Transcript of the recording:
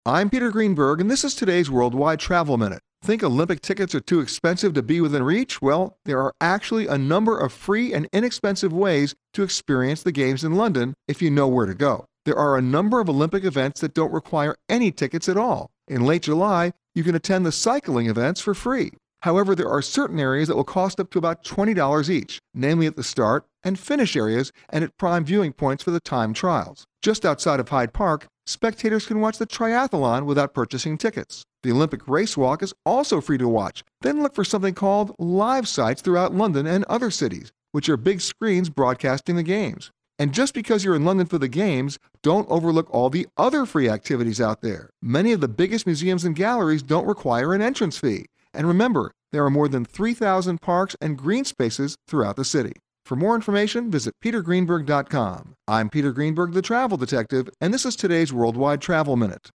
I'm Peter Greenberg, and this is today's Worldwide Travel Minute. Think Olympic tickets are too expensive to be within reach? Well, there are actually a number of free and inexpensive ways to experience the Games in London if you know where to go. There are a number of Olympic events that don't require any tickets at all. In late July, you can attend the cycling events for free. However, there are certain areas that will cost up to about $20 each, namely at the start and finish areas and at prime viewing points for the time trials. Just outside of Hyde Park, spectators can watch the triathlon without purchasing tickets. The Olympic Race Walk is also free to watch. Then look for something called live sites throughout London and other cities, which are big screens broadcasting the games. And just because you're in London for the Games, don't overlook all the other free activities out there. Many of the biggest museums and galleries don't require an entrance fee. And remember, there are more than 3,000 parks and green spaces throughout the city. For more information, visit petergreenberg.com. I'm Peter Greenberg, the Travel Detective, and this is today's Worldwide Travel Minute.